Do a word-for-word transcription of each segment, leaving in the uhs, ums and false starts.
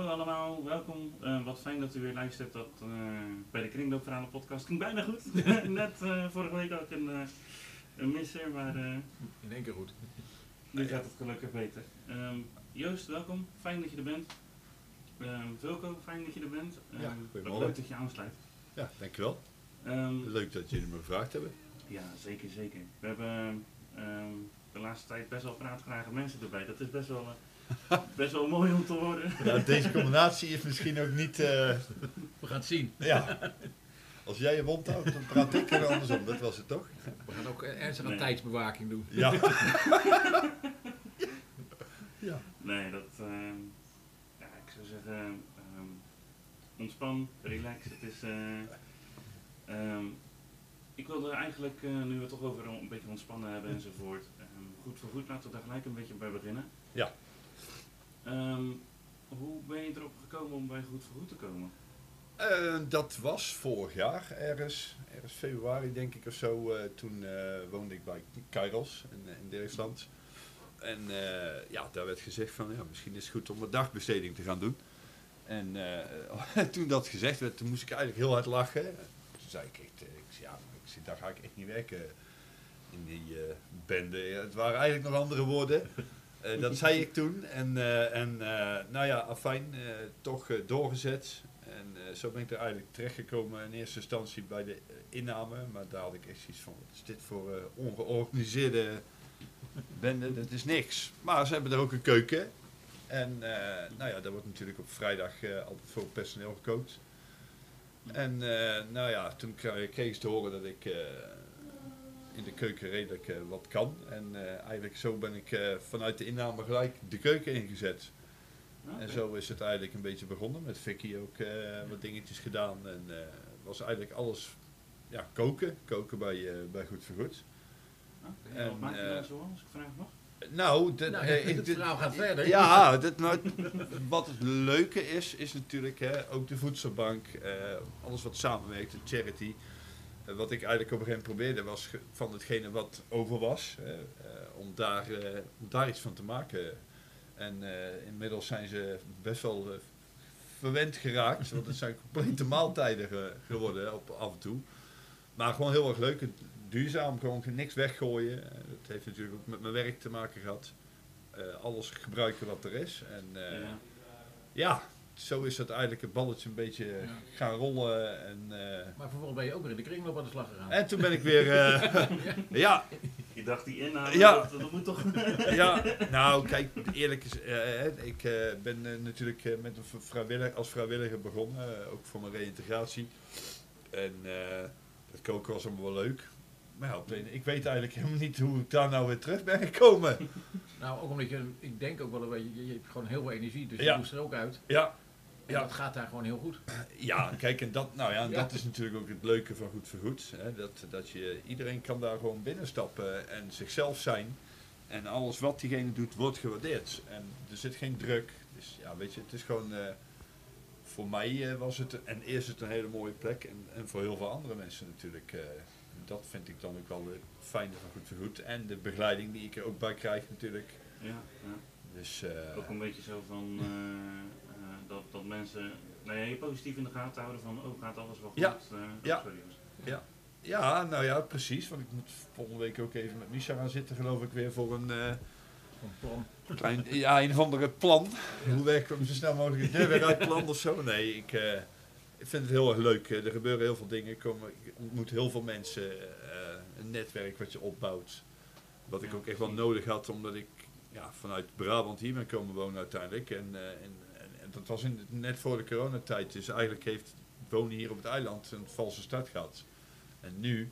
Hallo allemaal, welkom. Uh, wat fijn dat u weer luistert dat, uh, bij de Kringloopverhalen podcast. Ging bijna goed. Net uh, vorige week ook een, uh, een misser, maar uh, in één keer goed. Nu gaat het gelukkig beter. Um, Joost, welkom. Fijn dat je er bent. Um, Vilko, fijn dat je er bent. Um, ja, goedemorgen. Leuk dat je aansluit. Ja, dankjewel. Um, leuk dat jullie me gevraagd hebben. Ja, zeker, zeker. We hebben um, de laatste tijd best wel praatgrage mensen erbij. Dat is best wel... Uh, Best wel mooi om te horen. Ja, deze combinatie is misschien ook niet... Uh... We gaan het zien. Ja. Als jij je mond houdt, dan praat ik er andersom. Dat was het toch? We gaan ook ernstig aan nee. tijdsbewaking doen. Ja. Ja. Nee, dat... Uh, ja, ik zou zeggen... Um, ontspan, relax. Het is... Uh, um, ik wilde eigenlijk, uh, nu we het toch over een beetje ontspannen hebben enzovoort... Um, goed voor goed, laten we daar gelijk een beetje bij beginnen. Ja. Um, hoe ben je erop gekomen om bij Goed voor Goed te komen? Uh, dat was vorig jaar, ergens, ergens februari denk ik of zo. Uh, toen uh, woonde ik bij Kairos in, in Dirksland. En uh, ja, daar werd gezegd van, ja, misschien is het goed om een dagbesteding te gaan doen. En uh, toen dat gezegd werd, toen moest ik eigenlijk heel hard lachen. Toen zei ik echt, ik zei, ja, ik zei, daar ga ik echt niet werken in die uh, bende. Het waren eigenlijk nog andere woorden. Uh, dat zei ik toen en, uh, en uh, nou ja, afijn, uh, toch uh, doorgezet. En uh, zo ben ik er eigenlijk terechtgekomen in eerste instantie bij de uh, inname. Maar daar had ik echt zoiets van, wat is dit voor uh, ongeorganiseerde bende? Dat is niks. Maar ze hebben er ook een keuken. En uh, nou ja, daar wordt natuurlijk op vrijdag uh, altijd voor personeel gekookt. En uh, nou ja, toen kreeg ik te horen dat ik... Uh, in de keuken redelijk uh, wat kan. En uh, eigenlijk zo ben ik uh, vanuit de inname gelijk de keuken ingezet. Okay. En zo is het eigenlijk een beetje begonnen. Met Vicky ook uh, wat dingetjes gedaan. En uh, was eigenlijk alles ja, koken. Koken bij, uh, bij Goed voor Goed. Okay. En wat maak je dan zo, als ik vraag mag? Nou, de, nou uh, het ik, verhaal gaat verder. Ja, dit, nou, wat het leuke is, is natuurlijk hè, ook de voedselbank. Uh, alles wat samenwerkt, de charity. Uh, wat ik eigenlijk op een gegeven moment probeerde was ge- van hetgene wat over was, uh, uh, om, daar, uh, om daar iets van te maken. En uh, inmiddels zijn ze best wel uh, verwend geraakt, want het zijn complete maaltijden ge- geworden op, af en toe. Maar gewoon heel erg leuk, en duurzaam, gewoon niks weggooien. Uh, dat heeft natuurlijk ook met mijn werk te maken gehad. Uh, alles gebruiken wat er is. En uh, ja. ja. Zo is dat eigenlijk het balletje een beetje ja. gaan rollen. En, uh, maar vervolgens ben je ook weer in de kringloop aan de slag gegaan. En toen ben ik weer... Uh, ja. Je dacht die inname, ja. dat, dat moet toch... ja, nou kijk, eerlijk is... Uh, ik uh, ben uh, natuurlijk uh, met een vrijwilliger, als vrijwilliger begonnen. Uh, ook voor mijn reïntegratie. En uh, het koken was allemaal wel leuk. Maar ja, ik weet eigenlijk helemaal niet hoe ik daar nou weer terug ben gekomen. Nou, ook omdat je... Ik denk ook wel, je, je hebt gewoon heel veel energie. Dus ja. je moest er ook uit. Ja. En ja. dat gaat daar gewoon heel goed. Ja, kijk, en dat, nou ja, en ja. dat is natuurlijk ook het leuke van Goed voor Goed. Hè, dat, dat je, iedereen kan daar gewoon binnenstappen en zichzelf zijn. En alles wat diegene doet, wordt gewaardeerd. En er zit geen druk. Dus ja, weet je, het is gewoon... Uh, voor mij uh, was het, en is het een hele mooie plek. En, en voor heel veel andere mensen natuurlijk. Uh, dat vind ik dan ook wel het fijne van Goed voor Goed. En de begeleiding die ik er ook bij krijg natuurlijk. Ja, ja. Dus, uh, ook een beetje zo van... Uh, Dat, dat mensen nou ja, je positief in de gaten houden van, oh, gaat alles wel goed? Ja, uh, ja. Sorry, ja. ja, nou ja, precies. Want ik moet volgende week ook even met Misha gaan zitten, geloof ik, weer voor een, uh, een plan. Klein, ja, een of andere plan. Ja. Hoe werk ik hem zo snel mogelijk de deur weer uit plan of zo? Nee, ik, uh, ik vind het heel erg leuk. Er gebeuren heel veel dingen. Ik, kom, ik ontmoet heel veel mensen. Uh, een netwerk wat je opbouwt. Wat ik ja, ook echt wel nodig had, omdat ik ja, vanuit Brabant hier ben komen wonen uiteindelijk. En, uh, en dat was in, net voor de coronatijd, dus eigenlijk heeft wonen hier op het eiland een valse start gehad. En nu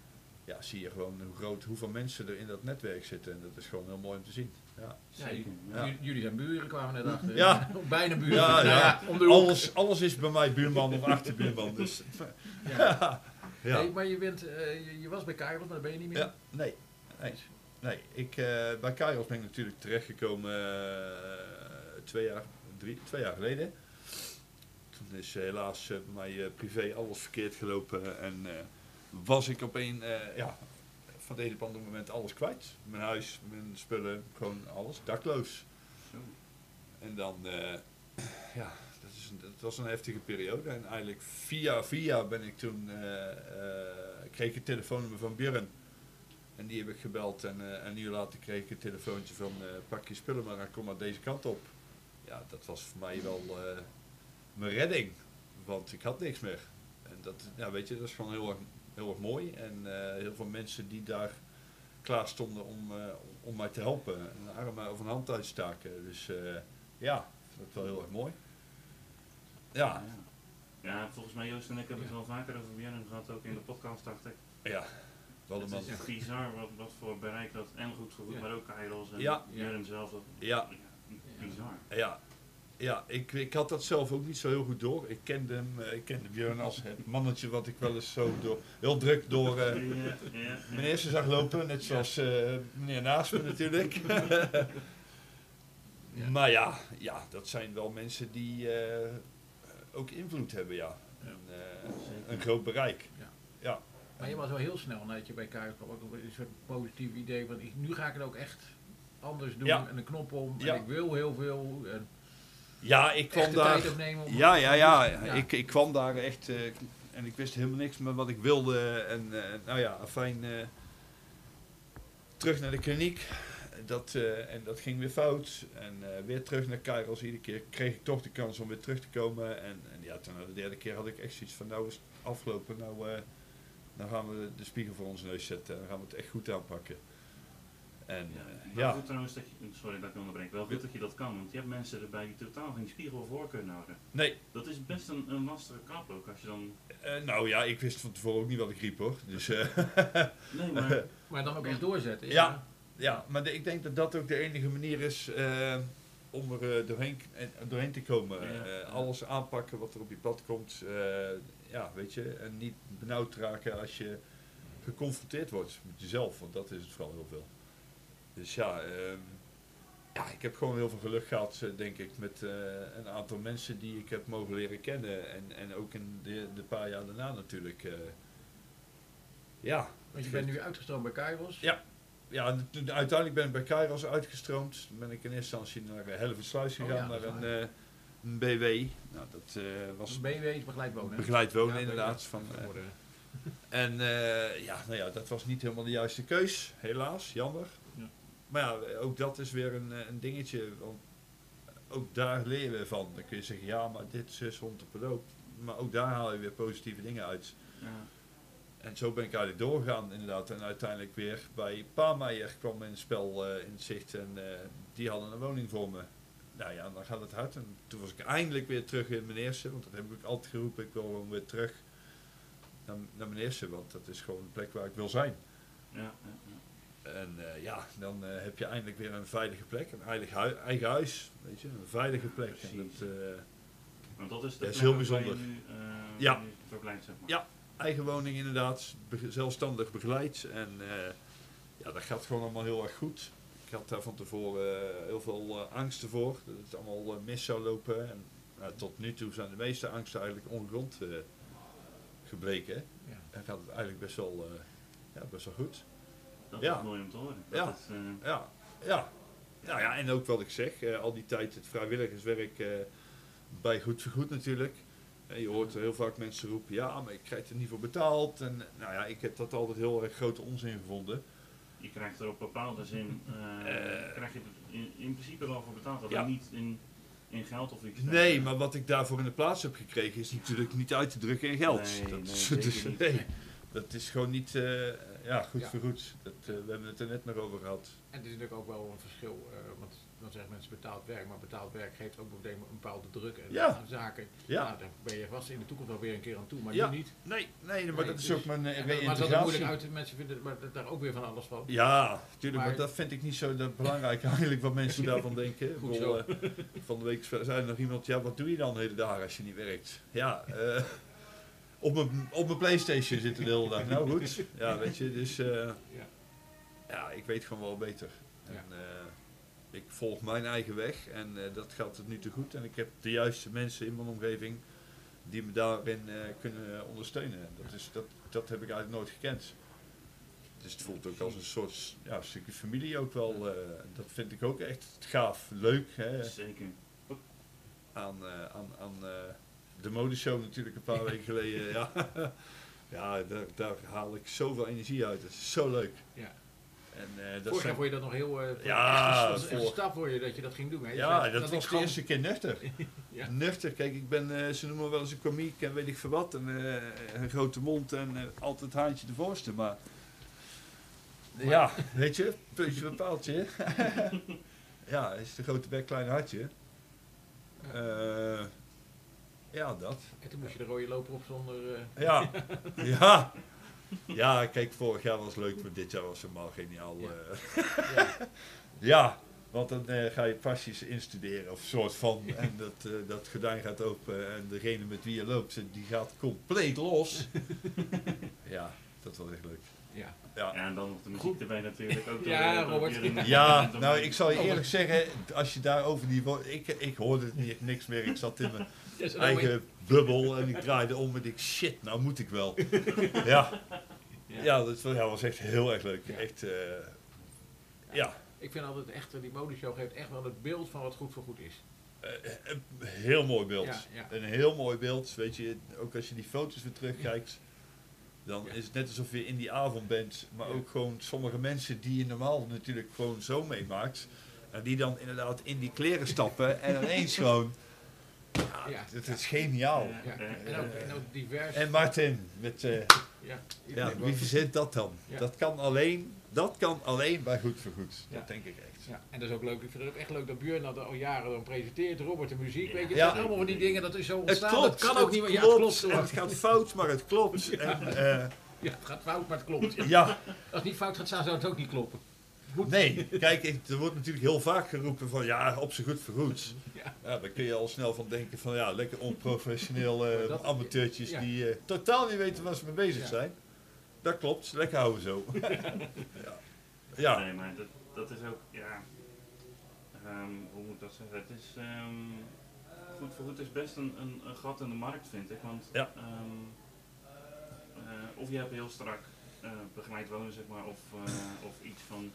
ja, zie je gewoon hoe groot, hoeveel mensen er in dat netwerk zitten. En dat is gewoon heel mooi om te zien. Ja, ja, ja. J- jullie zijn buren, kwamen net achter. Ja. Bijna buren. Ja, nou, ja. ja, om de alles, alles is bij mij buurman of achterbuurman. Dus. Ja. Ja. Ja. Hey, maar je, bent, uh, je, je was bij Kairos, maar daar ben je niet meer? Ja, nee. nee. nee. Ik, uh, bij Kairos ben ik natuurlijk terechtgekomen uh, twee jaar Drie, twee jaar geleden. Toen is uh, helaas uh, bij mij uh, privé alles verkeerd gelopen en uh, was ik op een, uh, ja, van het ene op het andere moment alles kwijt. Mijn huis, mijn spullen, gewoon alles, dakloos. Zo. En dan, uh, ja, dat, is een, dat was een heftige periode. En eigenlijk via via ben ik toen, uh, uh, kreeg ik een telefoonnummer van Björn. En die heb ik gebeld en uh, een uur later kreeg ik een telefoontje van uh, pak je spullen maar en kom maar deze kant op. Ja, dat was voor mij wel uh, mijn redding, want ik had niks meer. En dat, ja, weet je, dat is gewoon heel erg, heel erg mooi. En uh, heel veel mensen die daar klaar stonden om, uh, om mij te helpen, een arm of een hand uitstaken. Dus uh, ja, dat is wel heel erg mooi. Ja. Ja, ja, volgens mij Joost en ik hebben het wel vaker over Björn gehad, ook in de podcast dacht ik. Ja. Wel Het man. is bizar wat, wat voor bereik dat en goed voor goed, Ja. maar ook Kairos en Ja. Björn zelf. Dat, Ja. ja, bizar. Ja, ja ik, ik had dat zelf ook niet zo heel goed door. Ik kende hem, uh, ik kende Björn als het mannetje wat ik wel eens zo door, heel druk door uh, Ja, ja, ja. meneer ze zag lopen. Net zoals uh, meneer naast me natuurlijk. Ja. Maar ja, ja, dat zijn wel mensen die uh, ook invloed hebben, ja. Ja. En, uh, een groot bereik. Ja. Ja. Maar je was wel heel snel nadat je bij Kairos kwam, ook een soort positief idee van ik, nu ga ik het ook echt anders doen Ja. en een knop om Ja. en ik wil heel veel en Ja, ik kwam echt de daar. tijd opnemen om Ja, ja, ja. ja. Ik, ik kwam daar echt uh, en ik wist helemaal niks meer wat ik wilde. En uh, nou ja, fijn. Uh, terug naar de kliniek. Dat, uh, en dat ging weer fout. En uh, weer terug naar Kairos. Iedere keer kreeg ik toch de kans om weer terug te komen. En, en ja, toen de derde keer had ik echt zoiets van nou is het afgelopen. Nou, uh, nou gaan we de spiegel voor onze neus zetten. En dan gaan we het echt goed aanpakken. En Ja, uh, wel ja. goed trouwens dat je, sorry dat ik onderbreek, wel goed dat je dat kan, want je hebt mensen erbij die totaal geen spiegel voor kunnen houden. Nee. Dat is best een, een lastige klap ook, als je dan... Uh, nou ja, ik wist van tevoren ook niet wat ik riep hoor. Dus, uh, Nee, maar... maar dan ook echt doorzetten. Ja. Ja, maar de, ik denk dat dat ook de enige manier is uh, om er uh, doorheen, uh, doorheen te komen. Ja, Uh, ja. alles aanpakken wat er op je pad komt. Uh, ja, weet je. En niet benauwd raken als je geconfronteerd wordt met jezelf. Want dat is het vooral heel veel. Dus ja, um, ja ik heb gewoon heel veel geluk gehad, uh, denk ik. Met uh, een aantal mensen die ik heb mogen leren kennen. En, en ook in de, de paar jaar daarna natuurlijk. Uh, ja. Want je bent nu uitgestroomd bij Kairos. Ja. Ja, en toen- uiteindelijk ben ik bij Kairos uitgestroomd. Toen ben ik in eerste instantie naar uh, Hellevoetsluis gegaan, Oh ja, naar dat is een, waar. uh, een B W. Nou, dat uh, was B W is begeleid wonen. hè? begeleid wonen Ja, inderdaad. ja. Van, uh, Geworden. en uh, ja, nou ja, dat was niet helemaal de juiste keus, helaas, jammer. Ja. Maar ja, ook dat is weer een, uh, een dingetje, want ook daar leren we van. Dan kun je zeggen, ja, maar dit, zus, hond op loop. Maar ook daar haal je weer positieve dingen uit. Ja. En zo ben ik eigenlijk doorgegaan inderdaad. En uiteindelijk weer bij Paameijer kwam een spel uh, in het zicht. En uh, die hadden een woning voor me. Nou ja, dan gaat het hard. En toen was ik eindelijk weer terug in mijn eerste. Want dat heb ik altijd geroepen. Ik wil gewoon weer terug naar, naar mijn eerste. Want dat is gewoon de plek waar ik wil zijn. Ja, ja, ja. En uh, ja, dan uh, heb je eindelijk weer een veilige plek. Een eigen, hui- eigen huis. Weet je, een veilige plek. En Precies. dat, uh, Want dat is de Dat is plek heel waar je bijzonder. nu, uh, Ja. waar je verblijft, zeg maar. Ja. eigen woning inderdaad, be- zelfstandig begeleid. En uh, ja, dat gaat gewoon allemaal heel erg goed. Ik had daar van tevoren uh, heel veel uh, angsten voor, dat het allemaal uh, mis zou lopen. En uh, tot nu toe zijn de meeste angsten eigenlijk ongegrond uh, gebleken. Ja. En gaat het eigenlijk best wel, uh, ja, best wel goed. Dat Ja. is mooi om te horen. Dat Ja. het, uh, Ja, ja. Nou ja, en ook wat ik zeg, uh, al die tijd het vrijwilligerswerk uh, bij Goed Vergoed natuurlijk. En je hoort heel vaak mensen roepen, ja, maar ik krijg er niet voor betaald. En nou ja, ik heb dat altijd heel erg grote onzin gevonden. je krijgt er op bepaalde zin, uh, Eh. krijg je er in, in principe wel voor betaald, alleen Ja. niet in, in geld of iets. Nee, maar wat ik daarvoor in de plaats heb gekregen is natuurlijk niet uit te drukken in geld. Nee, dat, nee, is, zeker dus- niet. nee, dat is gewoon niet, uh, ja, goed Ja. voor goed. Dat, uh, we hebben het er net nog over gehad. En het is natuurlijk ook wel een verschil, uh, want dan zeggen mensen betaald werk, maar betaald werk geeft ook meteen een bepaalde druk en Ja. aan zaken. Ja. Nou, daar ben je vast in de toekomst wel weer een keer aan toe, maar Ja. nu niet. Nee, nee, maar Nee, dat is dus- ook mijn uh, En, maar dat is reïntegratie. moeilijk uit, mensen vinden maar dat- daar ook weer van alles van. Ja, tuurlijk, maar, Maar- dat vind ik niet zo dat belangrijk eigenlijk wat mensen daarvan denken. Ik Goed bedoel, zo. eh, van de week zei er nog iemand, ja, wat doe je dan de hele dag als je niet werkt? Ja, eh, op mijn op mijn PlayStation zitten de hele dag. Nou goed, ja, weet je, dus eh, Ja. ja, ik weet gewoon wel beter. En, Ja. eh, ik volg mijn eigen weg en eh, dat gaat tot nu toe goed. En ik heb de juiste mensen in mijn omgeving die me daarin eh, kunnen ondersteunen. Dat, is, dat, dat heb ik eigenlijk nooit gekend. Dus het voelt ook als een soort ja, stukje familie ook wel. eh, dat vind ik ook echt gaaf, leuk. Hè. Zeker. aan, uh, aan, aan uh, de modeshow natuurlijk een paar weken geleden. Ja, ja daar, daar haal ik zoveel energie uit. Dat is zo leuk. Ja. En, uh, dat Vorig zijn... jaar vond je dat nog heel... Uh, ja, echt een, voor... een stap voor je dat je dat ging doen. Hè? Ja, zei, dat, dat was de gewoon... eerste keer nuchter. Ja. Nuchter, kijk, ik ben, uh, ze noemen me wel eens een komiek en weet ik veel wat. En, uh, een grote mond en uh, altijd haantje de voorste, maar... maar... Ja, weet je, puntje bij paaltje. Ja, is de grote bek, kleine hartje. Uh, ja, dat. En toen moest je de rode loper op zonder... Uh... Ja, ja. Ja, kijk, vorig jaar was leuk, maar dit jaar was helemaal geniaal. Uh. Ja. Ja, want dan uh, ga je pasjes instuderen of soort van. En dat, uh, dat gordijn gaat open en degene met wie je loopt, die gaat compleet los. Ja, dat was echt leuk. Ja. Ja. Ja, en dan nog de muziek Goed. erbij natuurlijk. Ook ja, Robert. Ja, ja, nou ik zal je eerlijk zeggen, als je daar over die... Ik, ik hoorde het niet, niks meer, ik zat in mijn yes, eigen bubbel en ik draaide om en ik shit, nou moet ik wel. Ja, ja. Ja, dat ja, was echt heel erg leuk. Ja. Echt, uh, ja. ja. Ik vind altijd echt, die modeshow geeft echt wel het beeld van wat goed voor goed is. Uh, een heel mooi beeld. Ja, ja. Een heel mooi beeld, weet je, ook als je die foto's weer terugkijkt. Dan ja. is het net alsof je in die avond bent, maar ja. ook gewoon sommige mensen die je normaal natuurlijk gewoon zo meemaakt. En die dan inderdaad in die kleren stappen en ineens gewoon... Ja, ja. Het is geniaal. Ja. Ja. En, ook, en ook divers. En Martin, met, uh, ja. Ja, wie verzint dat dan? Ja. Dat kan alleen, dat kan alleen bij Goed voor Goed. Ja. Dat denk ik echt. Ja. En dat is ook leuk. Ik vind het ook echt leuk dat Björn dat al jaren dan presenteert. Robert de muziek, weet je. Het ja. zijn allemaal van die dingen, dat is zo ontstaan. Het klopt, dat kan ook niet meer. Ja, het klopt. Het, het gaat fout, maar het klopt. Ja. En, uh, ja, het gaat fout, maar het klopt. Ja. Ja. Als het niet fout gaat, zou het ook niet kloppen. Goed. Nee, kijk, er wordt natuurlijk heel vaak geroepen van ja, op z'n goed voor goed. Ja. Ja, dan kun je al snel van denken van ja, lekker onprofessioneel uh, dat, amateurtjes ja. die uh, totaal niet weten waar ze mee bezig ja. zijn. Dat klopt, lekker houden zo. Ja. Ja. Nee, maar dat, dat is ook, ja, um, hoe moet ik dat zeggen? Het is, um, goed voor goed is best een, een, een gat in de markt, vind ik. Want ja. um, uh, of je hebt heel strak uh, begeleid wonen, zeg maar, of, uh, of iets van...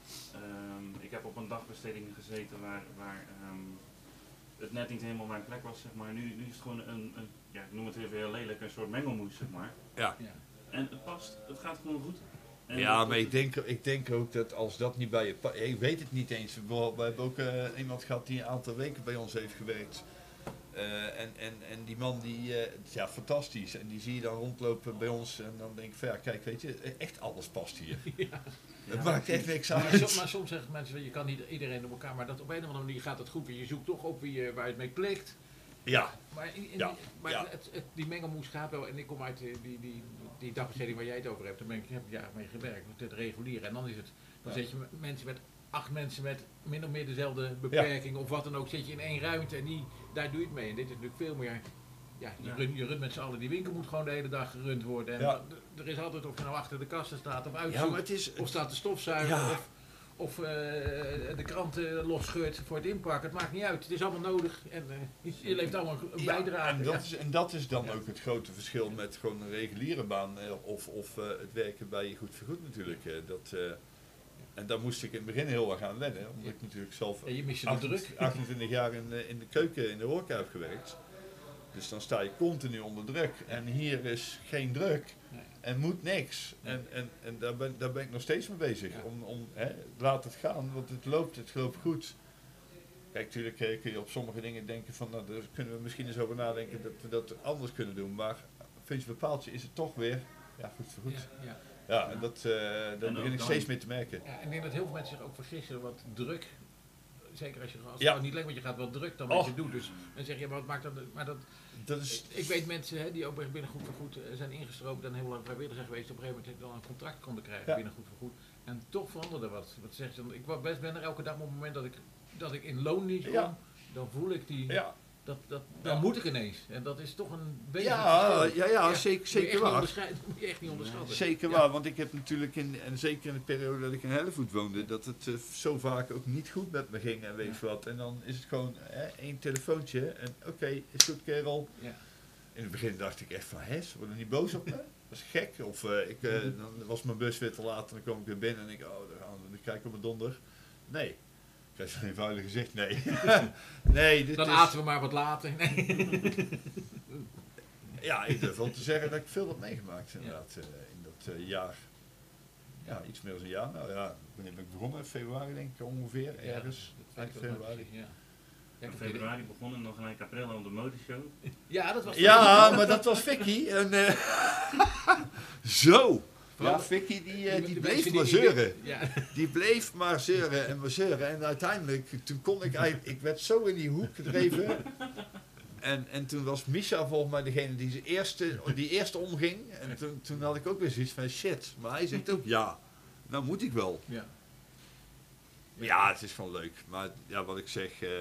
Um, ik heb op een dagbesteding gezeten waar, waar um, het net niet helemaal mijn plek was, zeg maar. Nu, nu is het gewoon een, een, ja, ik noem het even heel lelijk, een soort mengelmoes, zeg maar. Ja. Ja. En het past, het gaat gewoon goed. En ja, dat, maar ik denk, ik denk ook dat als dat niet bij je past, ik weet het niet eens. We, we hebben ook uh, iemand gehad die een aantal weken bij ons heeft gewerkt. Uh, en, en, en die man, die, uh, ja, fantastisch. En die zie je dan rondlopen bij ons en dan denk ik van ja, kijk, weet je, echt alles past hier. Ja. Het ja, maakt echt niks uit. Maar, soms, maar soms zeggen mensen, je kan niet iedereen op elkaar, maar dat op een of andere manier gaat het goed. Je zoekt toch op wie je, waar je het mee klikt. Ja. Maar, in, in ja. Die, maar ja. het, het, die mengelmoes gaat wel, en ik kom uit die, die, die, die dagbesteding waar jij het over hebt, daar ben ik, heb ik jaren mee gewerkt, met het regulieren. En dan is het, dan ja. zet je mensen met acht mensen met min of meer dezelfde beperking ja. of wat dan ook, zit je in één ruimte en die, daar doe je het mee. En dit is natuurlijk veel meer, ja, je, ja. Run, je runt met z'n allen, die winkel moet gewoon de hele dag gerund worden. En ja. er is altijd of je nou achter de kassen staat of uitzoekt, ja, maar het is, of staat de stofzuiger ja. of, of uh, de kranten losscheurt voor het inpakken. Het maakt niet uit, het is allemaal nodig en uh, je levert allemaal een ja, bijdrage. En dat, is, en dat is dan ja. ook het grote verschil met gewoon een reguliere baan uh, of, of uh, het werken bij Goed voor Goed natuurlijk. Uh, dat, uh, En daar moest ik in het begin heel erg aan wennen, omdat ja. ik natuurlijk zelf ja, je mist je achtentwintig, druk. achtentwintig jaar in de, in de keuken, in de horeca heb gewerkt. Dus dan sta je continu onder druk. En hier is geen druk nee. en moet niks. Nee. En, en, en daar, ben, daar ben ik nog steeds mee bezig. Ja. Om, om, hè, laat het gaan, want het loopt, het loopt goed. Kijk, natuurlijk eh, kun je op sommige dingen denken van, nou, daar kunnen we misschien eens over nadenken dat we dat anders kunnen doen. Maar vind je bepaald is het toch weer, ja, goed voor goed. Ja, ja. Ja, en dat, uh, daar begin ik dan, steeds mee te merken. Ja, en ik denk dat heel veel mensen zich ook vergissen wat druk, zeker als je als ja. het niet lekker, want je gaat wel druk dan wat oh. je doet. Dus dan zeg je, maar wat maakt dat, maar dat, dat is, ik weet mensen hè, die ook binnen Goed voor Goed zijn ingestroomd en heel lang vrijwilliger zijn geweest, op een gegeven moment dan een contract konden krijgen ja. binnen Goed voor Goed. En toch veranderde wat. Wat zeg je dan? Ik best ben er elke dag op het moment dat ik, dat ik in loondienst kom, ja. dan voel ik die... Ja. Dat, dat, dan ja. moet ik ineens. En dat is toch een beetje... Ja, ja, ja, ja, zeker, zeker waar. Dat moet je echt niet onderschatten. Zeker ja. waar, want ik heb natuurlijk, in, en zeker in de periode dat ik in Hellevoet woonde, dat het uh, zo vaak ook niet goed met me ging en weet je ja. wat. En dan is het gewoon hè, één telefoontje en oké, okay, is goed kerel. Ja. In het begin dacht ik echt van, hè, ze worden niet boos op me? Dat is gek. Of uh, ik, uh, dan was mijn bus weer te laat en dan kwam ik weer binnen en ik, oh, dan gaan we, dan kijk ik op mijn donder. Nee. krijg je geen vuile gezicht? Nee. nee, dit Dan is... aten we maar wat later. Nee. Ja, ik durf wel te zeggen dat ik veel heb meegemaakt inderdaad uh, in dat uh, jaar. Ja, iets meer dan een jaar. Nou ja, wanneer ben ik begonnen? Februari denk ik ongeveer, ergens. Ja, Eind februari. Ja. In februari begonnen, nog gelijk april op de motorshow. Ja, dat was... Ja, maar dat was Vicky. En, uh, zo! Ja, Vicky die, uh, die, die bleef maar zeuren. Die, ja. die bleef maar zeuren en maar zeuren. En uiteindelijk, toen kon ik eigenlijk... Ik werd zo in die hoek gedreven. En, en toen was Misha volgens mij degene die, de eerste, die eerste omging. En toen, toen had ik ook weer zoiets van shit. Maar hij zegt ook ja. Nou moet ik wel. Ja, ja het is gewoon leuk. Maar ja, wat ik zeg... Uh,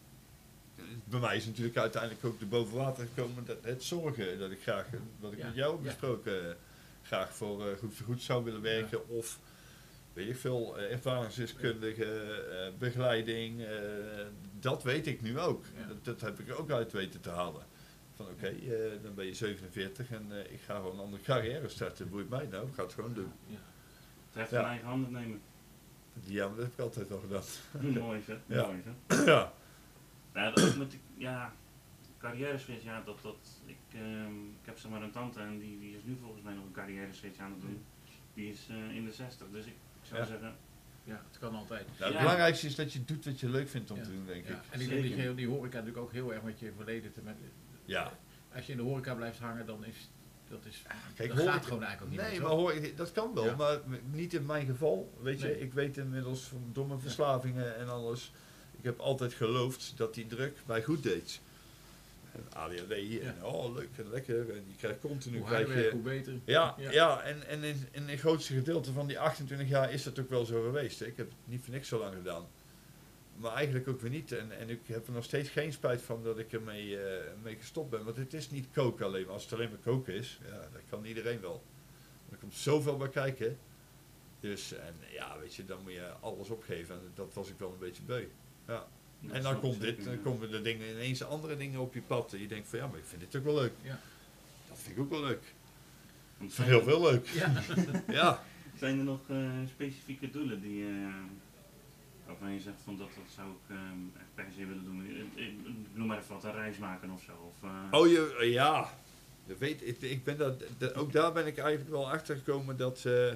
bij mij is natuurlijk uiteindelijk ook de boven water gekomen. Dat, het zorgen dat ik graag... Wat ik ja. met jou heb besproken... Uh, graag voor uh, goed voor goed zou willen werken. Ja. Of... Weet ik veel, uh, ervaringsdeskundige, uh, begeleiding, uh, dat weet ik nu ook. Ja. Dat, dat heb ik ook uit weten te halen. Van oké, okay, uh, dan ben je zevenenveertig en uh, ik ga gewoon een andere carrière starten. Boeit mij nou, ik ga het gewoon doen. Ja. Het heeft ja. van eigen handen nemen. Ja, maar dat heb ik altijd al gedaan. Mooi hè, ja. mooi hè. Ja. Nou, dat met die, ja, carrière switch, ja, dat, dat, ik, um, ik heb zeg maar een tante en die, die is nu volgens mij nog een carrière switch aan het doen. Die is uh, in de zestig, dus ik Ik zou ja. zeggen, ja, het kan altijd. Nou, het ja. belangrijkste is dat je doet wat je leuk vindt om ja. te doen, denk ja. ik. En ik denk dat je die horeca natuurlijk ook heel erg met je verleden te met. Ja. Als je in de horeca blijft hangen, dan is dat is. Ja, kijk, dat hoor, gaat gewoon eigenlijk ook niet. Nee, meer, maar hoor, dat kan wel, ja. maar niet in mijn geval. Weet je, nee. ik weet inmiddels van door mijn verslavingen ja. en alles. Ik heb altijd geloofd dat die druk mij goed deed. A D H D ja. en oh leuk en lekker en je krijgt continu hoe krijg je werkt, hoe beter. Ja, ja. ja en, en in, in het grootste gedeelte van die achtentwintig jaar is dat ook wel zo geweest. Hè. Ik heb het niet voor niks zo lang gedaan. Maar eigenlijk ook weer niet. En, en ik heb er nog steeds geen spijt van dat ik ermee uh, mee gestopt ben. Want het is niet koken alleen. Maar als het alleen maar koken is, ja, dat kan iedereen wel. Er komt zoveel bij kijken. Dus en ja, weet je, dan moet je alles opgeven. En dat was ik wel een beetje beu. Ja. En dan komt dit, dan komen de dingen ineens andere dingen op je pad. En je denkt van ja, maar ik vind dit ook wel leuk. Ja. Dat vind ik ook wel leuk. Ik vind heel veel leuk. Ja. ja. Zijn er nog uh, specifieke doelen die uh, waarvan je zegt van dat, dat zou ik um, echt per se willen doen? Ik, ik, noem maar even wat, een reis maken of zo. Of, uh... Oh je, uh, ja. Je weet, ik, ik ben dat, dat, ook daar ben ik eigenlijk wel achter gekomen dat uh,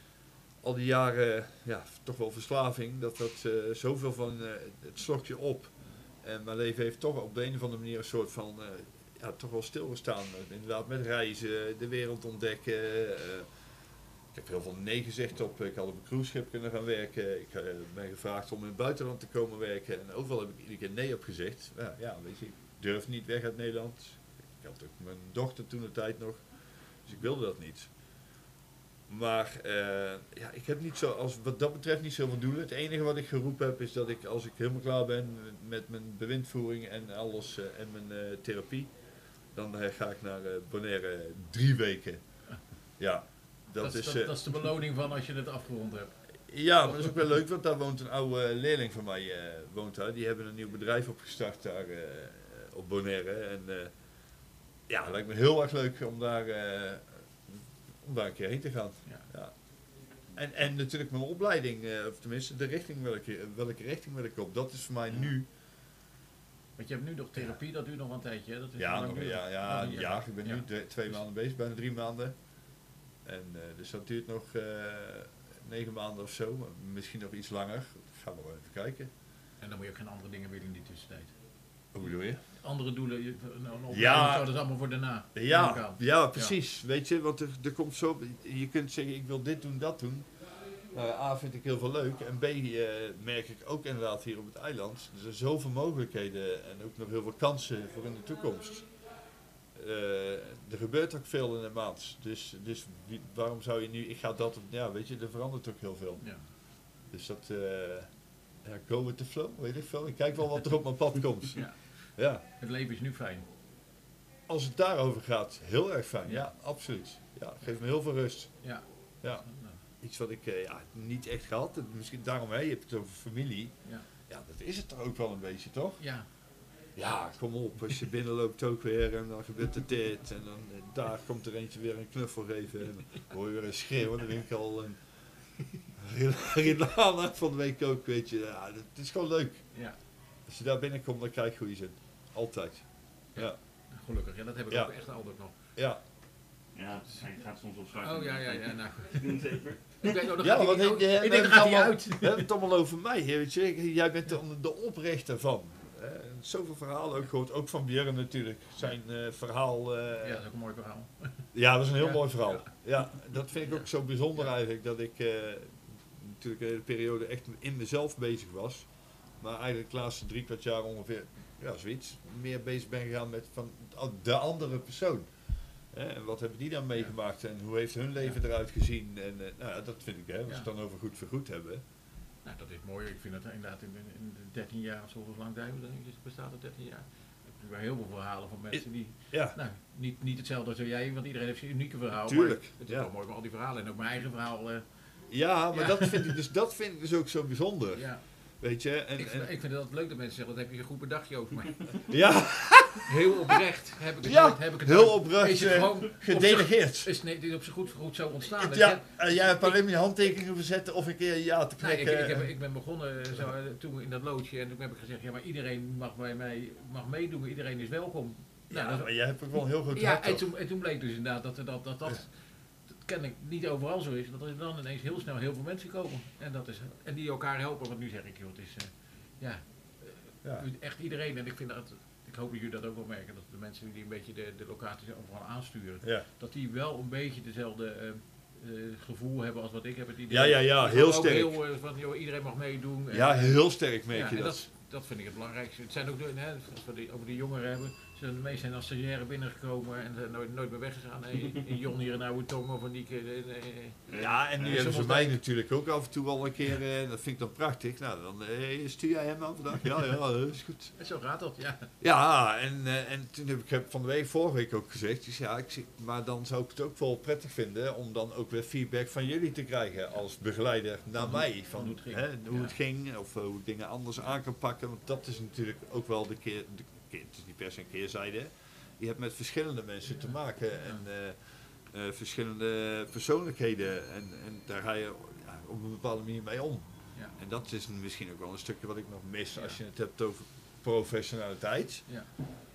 al die jaren, ja, toch wel verslaving, dat dat uh, zoveel van, uh, het slokt je op. En mijn leven heeft toch op de een of andere manier een soort van, uh, ja, toch wel stilgestaan. Uh, inderdaad, met reizen, de wereld ontdekken. Uh, ik heb heel veel nee gezegd op, ik had op een cruiseschip kunnen gaan werken. Ik uh, ben gevraagd om in het buitenland te komen werken. En overal heb ik iedere keer nee op gezegd. Ja, ja, weet je, ik durf niet weg uit Nederland. Ik had ook mijn dochter toen de tijd nog. Dus ik wilde dat niet. Maar uh, ja, ik heb niet zo, als, wat dat betreft niet zoveel doelen. Het enige wat ik geroepen heb is dat ik als ik helemaal klaar ben met mijn bewindvoering en alles uh, en mijn uh, therapie, dan uh, ga ik naar uh, Bonaire drie weken. Ja, dat, dat, is, dat, uh, dat is de beloning van als je het afgerond hebt. Ja, maar dat is ook wel leuk, want daar woont een oude leerling van mij. Uh, woont daar. Die hebben een nieuw bedrijf opgestart daar uh, op Bonaire. En uh, ja, het lijkt me heel erg leuk om daar... Uh, om daar een keer heen te gaan. Ja. Ja. En, en natuurlijk mijn opleiding, uh, of tenminste de richting welke, welke richting wil ik op. Dat is voor mij ja. nu. Want je hebt nu nog therapie, ja. dat duurt nog een tijdje. Hè? Dat is ja, nog, ja, ja, ja, oh, ja, ik ben ja. nu de, twee ja. maanden bezig, bijna drie maanden. En uh, dus dat duurt nog uh, negen maanden of zo, misschien nog iets langer. Gaan we wel even kijken. En dan moet je ook geen andere dingen willen in die tussentijd. Hoe bedoel je? Andere doelen, je, nou, ja, dat is allemaal voor daarna. Ja, ja, precies. Ja. Weet je, want er, er komt zo, je kunt zeggen ik wil dit doen, dat doen. Nou, A vind ik heel veel leuk en B uh, merk ik ook inderdaad hier op het eiland. Er zijn zoveel mogelijkheden en ook nog heel veel kansen voor in de toekomst. Uh, er gebeurt ook veel in de maand. Dus, dus wie, waarom zou je nu, ik ga dat, ja weet je, er verandert ook heel veel. Ja. Dus dat, uh, ja, go with the flow, weet ik veel. Ik kijk wel wat er op mijn pad komt. Ja. Ja. Het leven is nu fijn. Als het daarover gaat, heel erg fijn. Ja, ja absoluut. Ja, geeft me heel veel rust. Ja. Ja. Iets wat ik uh, ja, niet echt gehad heb. Misschien daarom, hè, je hebt het over familie. Ja. Ja, dat is het toch ook wel een beetje, toch? Ja. Ja, kom op. Als je binnenloopt ook weer en dan gebeurt er dit. En dan uh, daar komt er eentje weer een knuffel geven. En dan hoor je weer een schreeuw in de winkel. En, Rilana van de week ook, weet je. Ja, het is gewoon leuk. Ja, Als je daar binnenkomt, dan krijg je goede zin. Altijd. Ja. gelukkig. Ja, dat heb ik Ja. ook echt altijd nog. Ja. Ja, hij gaat soms op zwart. Oh ja, ja, ja. Nou. Zeker. Ik weet nog, dan Ja, gaat want hij, ik, oh, eh, ik we denk, hebben dan gaat het hij allemaal- uit. We hebben het allemaal over mij, weet je. Jij bent de, de oprichter van. Eh, zoveel verhalen ook gehoord. Ook van Björn natuurlijk. Zijn eh, verhaal... eh, Ja, dat is ook een mooi verhaal. Ja, dat is een heel Ja, mooi verhaal. ja. Ja, dat vind ik ook zo bijzonder Ja. eigenlijk. Dat ik eh, natuurlijk de hele periode echt in mezelf bezig was. Maar eigenlijk de laatste drie kwart jaar ongeveer, ja zoiets, meer bezig ben gegaan met van de andere persoon. Hè, en wat hebben die dan meegemaakt en hoe heeft hun leven eruit gezien. En eh, nou ja, dat vind ik, hè, als we Ja. het dan over goed voor goed hebben. Nou, dat is mooi. Ik vind het inderdaad in, in de dertien jaar, zoveel lang zijn we, denk ik, bestaat het dertien jaar. Ik heb wel heel veel verhalen van mensen die, Ja, nou, niet, niet hetzelfde als jij, want iedereen heeft zijn unieke verhaal. Tuurlijk, Maar het is ja. wel mooi met al die verhalen en ook mijn eigen verhaal. eh, ja maar Ja. Dat, vind ik dus, dat vind ik dus ook zo bijzonder. ja. Weet je, en, ik, vind, en, ik vind het altijd leuk dat mensen zeggen, dat heb je goed bedacht, Joost. Maar ja, heel oprecht heb ik het Ja, nooit. Heb ik het heel nooit. oprecht, Is het eh, gewoon op gedelegeerd. zich- Is, nee, dit is op zich goed, goed zo ontstaan. Dus Ja, ik- en jij hebt alleen maar je handtekeningen verzetten of een keer ja te Nee, ik, knikken. ik, heb, ik ben begonnen zo, eh, toen in dat loodje en toen heb ik gezegd, ja maar iedereen mag bij mij mag meedoen, iedereen is welkom. Ja, Nou, dat- maar jij hebt ook wel een heel goed ja, hart, en toch? toen, en toen bleek dus inderdaad dat dat, dat, dat, dat kennelijk niet overal zo is, dat er dan ineens heel snel heel veel mensen komen. En, dat is, en die elkaar helpen, want nu zeg ik, joh, het is, eh, ja, Ja. echt iedereen. En ik vind dat, ik hoop dat jullie dat ook wel merken, dat de mensen die een beetje de, de locaties overal aansturen, Ja. dat die wel een beetje dezelfde eh, eh, gevoel hebben als wat ik heb. Het idee. Ja, ja, ja, Die heel gewoon ook sterk. Heel, eh, van, joh, iedereen mag meedoen. En, Ja, eh, heel sterk merk ja, je en dat. dat, dat vind ik het belangrijkste. Het zijn ook, de, hè, als we die, over die jongeren hebben, ze zijn de meesten zijn als stagiaire binnengekomen en zijn nooit, nooit meer weggegaan. Nee, een Jon hier een oude tong of een Nieke. eh, eh, Ja, en nu Ja, hebben ze sommige mij tijd- natuurlijk ook af en toe al een keer, eh, dat vind ik dan prachtig. Nou, dan eh, stuur jij hem aan vandaag? Ja, ja, dat is goed. En zo gaat dat, ja. Ja, en, eh, en toen heb ik heb van de week, vorige week ook gezegd, dus ja, ik zie, maar dan zou ik het ook wel prettig vinden om dan ook weer feedback van jullie te krijgen als begeleider naar Van mij. hoe- Van hoe het ging. hè, hoe Ja. het ging of eh, hoe ik dingen anders aan kan pakken. Want dat is natuurlijk ook wel de keer, de keer het is niet per se een keerzijde. Je hebt met verschillende mensen te maken en eh, eh, verschillende persoonlijkheden en, en daar ga je ja, op een bepaalde manier mee om. Ja. En dat is misschien ook wel een stukje wat ik nog mis Ja. als je het hebt over professionaliteit. Ja.